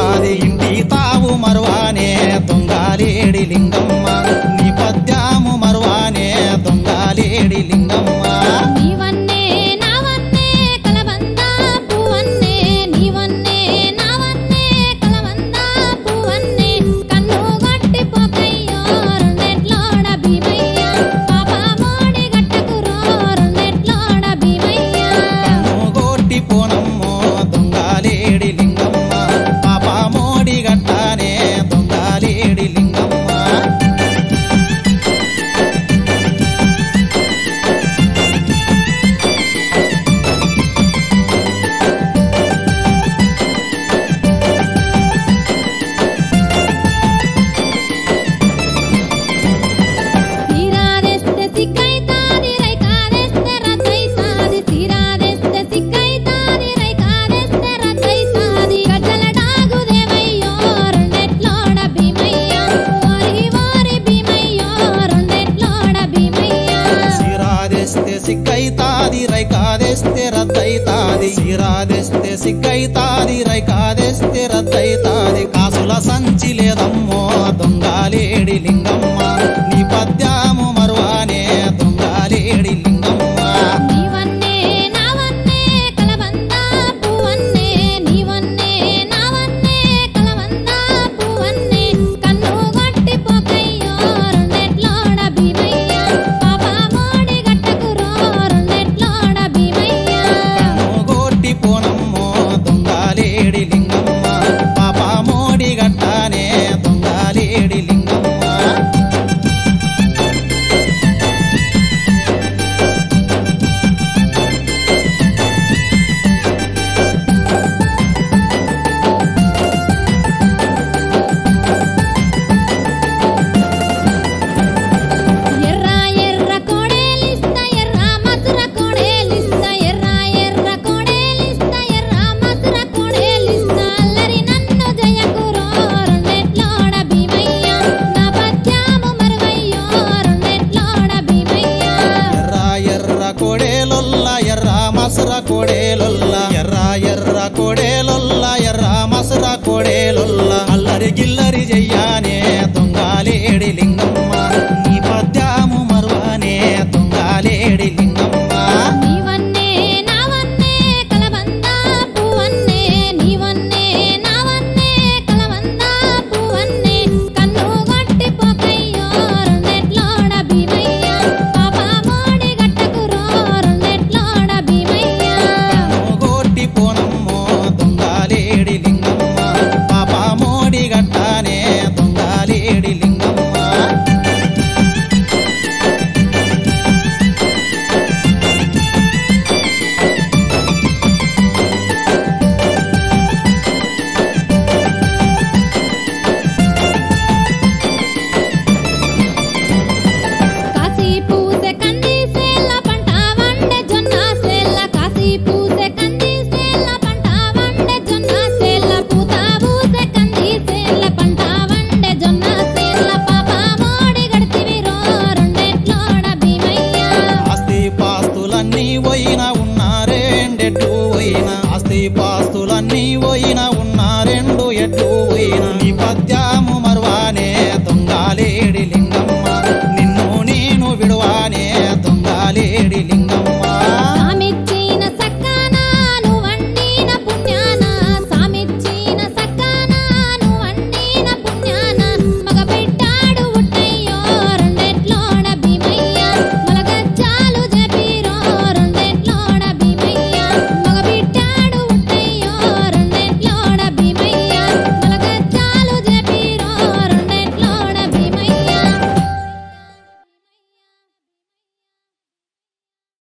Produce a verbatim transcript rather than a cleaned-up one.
తాది ఇంటి తావు మరువానే దొంగలేడి లింగమ్మ నీ పద్యాము మరువానే దొంగలేడి లింగమ్మ నీవన్నే నావన్నే కలబంద పువ్వన్నే నీవన్నే నావన్నే కలబంద పువ్వన్నే కన్ను గట్టి పోకయ్యో రెండెట్లోడ భీమయ్య పాప మోడి గట్టకురో రెండెట్లోడ భీమయ్య కన్ను గొట్టి పోనమ్మో దొంగలేడి లింగమ్మ పాప మోడి గట్టానే దొంగలేడి లింగమ్మ తీరాదెస్తే సిక్కైతాది రైకాదెస్తే రద్దైతాది తీరాదెస్తే సిక్కైతాది రైకాదెస్తే రద్దైతాది గజ్జల డాగు దేవయ్యో రెండెట్లోడ భీమయ్య ఓరి ఓరి భీమయ్యో రెండెట్లోడ భీమయ్య సిరాదెస్తే సిక్కైతాది రైకాదెస్తే రద్దైతాది సిరాదెస్తే సిక్కైతాది రైకాదెస్తే రద్దైతాది కాసుల సంచి లేదమ్మో దొంగలేడి లింగమ్మ నీ పద్యాము మరువానే దొంగలేడి లింగమ్మ నీవన్నే నావన్నే కలబంద పువ్వన్నే నీవన్నే నావన్నే కలబంద పువ్వన్నే కన్ను గట్టి పోకయ్యో రెండెట్లోడ భీమయ్య పాప మోడి గట్టకురో రెండెట్లోడ భీమయ్య కన్ను గొట్టి పోనమ్మో దొంగలేడి లింగమ్మ పాప మోడి గట్టానే దొంగలేడి లింగమ్మ ఎర్ర ఎర్ర కోడేలిస్త ఎర్ర మధుర కోడేలిస్త ఎర్ర ఎర్ర కోడేలిస్త ఎర్ర మధుర కోడేలిస్త అల్లరి నన్ను జయకురో రెండెట్లోడ భీమయ్య నా పద్యాము మరువయ్యో రెండెట్లోడ భీమయ్య ఎర్ర ఎర్ర కోడేలొల్ల ఎర్ర మసర కోడేలొల్ల ఎర్ర ఎర్ర కోడేలొల్ల ఎర్ర మసర కోడేలొల్ల అల్లరి గిల్లరి చెయ్యానే దొంగలేడి లింగమ్మ నీ పద్యాము మరువానే దొంగలేడి లింగమ్మ నీవన్నే నావన్నే కలబంద పువ్వన్నే నీవన్నే నావన్నే కలబంద పువ్వన్నే కన్ను గట్టి పోకయ్యో రెండెట్లోడ భీమయ్య పాప మోడి గట్టకురో రెండెట్లోడ భీమయ్య గొట్టి పోనమ్మో దొంగలేడి లింగమ్మ పాప మోడి గట్టానే దొంగలేడి లింగమ్మ కాసి పూసె కంది సేల పంట వండె జొన్న సేల కాసి పూసె కంది సేల పంట వండె జొన్న సేల పూత పూసె కంది సేల పంట వండె జొన్న సేల పాప మోడి గడితివిరో రెండెట్లోడ భీమయ్య ఆస్తి పాస్తులన్నీ పోయిన ఉన్నారెండెట్టు పోయిన ఆస్తి పాస్తులన్నీ పోయిన ఉన్నారెండు ఎట్టు పోయిన నీ పద్యాము